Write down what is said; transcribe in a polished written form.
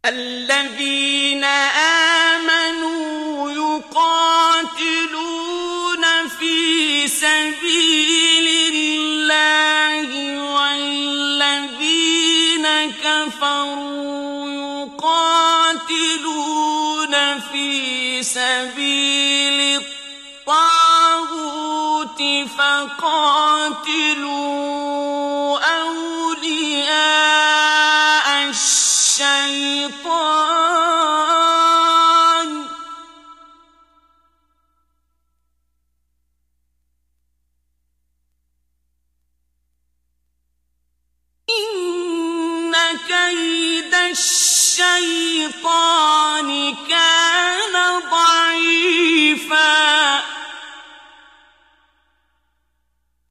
الذين آمنوا يقاتلون في سبيل الله والذين كفروا يقاتلون في سبيل الطاغوت فقاتلوا أولياء الشيطان إن كيد الشيطان كان ضعيفا